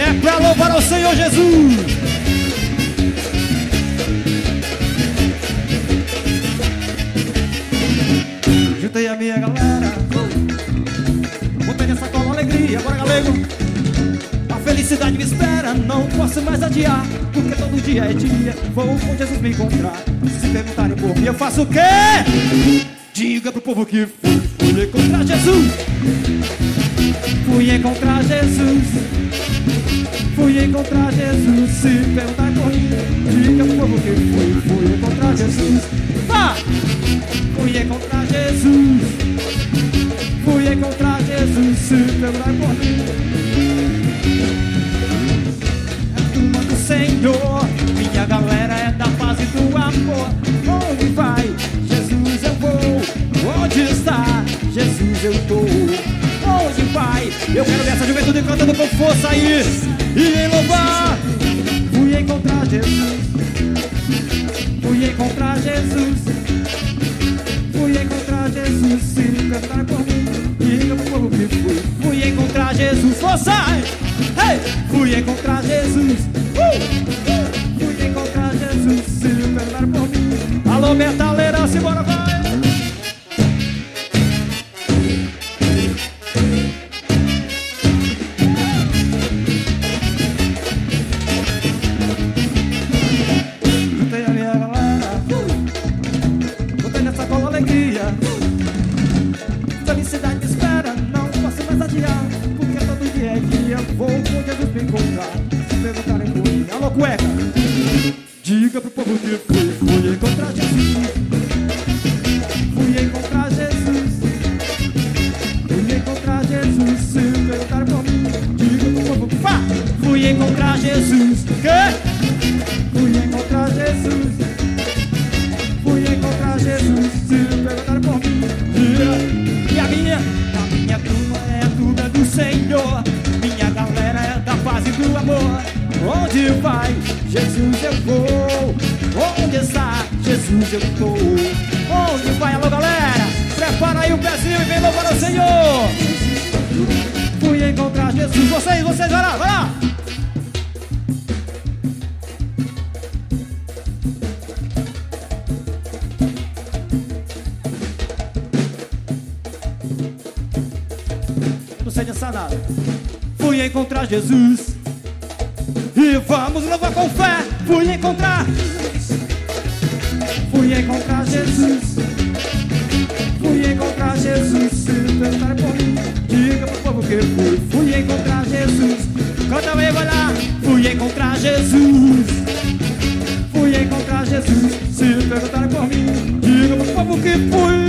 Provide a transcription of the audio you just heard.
É pra louvar ao Senhor Jesus. Juntei a minha galera, botei nessa cola alegria. Bora, galego. A felicidade me espera, não posso mais adiar, porque todo dia é dia, vou com Jesus me encontrar. Se perguntarem por mim, eu faço o quê? Diga pro povo que fui encontrar Jesus. Fui encontrar Jesus. Fui encontrar Jesus. Se perguntarem por mim, diga pro povo que fui encontrar Jesus. Vá! Fui encontrar Jesus. Fui encontrar Jesus. Se perguntarem por mim, é a turma do Senhor. Minha galera é da paz e do amor. Onde vai? Jesus eu vou. Onde está? Jesus eu tô. Onde vai? Eu quero ver essa juventude cantando com força aí e em louvar. Fui encontrar Jesus. Fui encontrar Jesus. Fui encontrar Jesus. Se cantar por mim, diga pro povo que fui encontrar Jesus. Força! Hey! Fui encontrar Jesus. Fui encontrar Jesus. Se cantar por mim. Alô, metaleira, simbora, vai! Felicidade me espera, não posso mais adiar, porque todo dia é dia, vou com Jesus me encontrar. Se perguntarem por mim, alô cueca, diga pro povo que fui encontrar Jesus. Fui encontrar Jesus. Fui encontrar Jesus. Se perguntarem por mim, diga pro povo que fui encontrar Jesus. Que? Fui encontrar Jesus. Fui encontrar Jesus. Se perguntarem por mim, diga. A minha turma é a turma do Senhor. Minha galera é da paz e do amor. Onde vai? Jesus eu vou. Onde está? Jesus eu tô. Onde vai? Alô galera, prepara aí o pezinho e vem louvar ao Senhor. Fui encontrar Jesus. Vocês, vai lá, vai lá. Não sei dançar nada. Fui encontrar Jesus e vamos louvar com fé. Fui encontrar. Fui encontrar Jesus. Fui encontrar Jesus. Se perguntarem por mim, diga pro povo que fui encontrar Jesus. Canta aí, vai lá. Fui encontrar Jesus. Fui encontrar Jesus. Se perguntarem por mim, diga pro povo que fui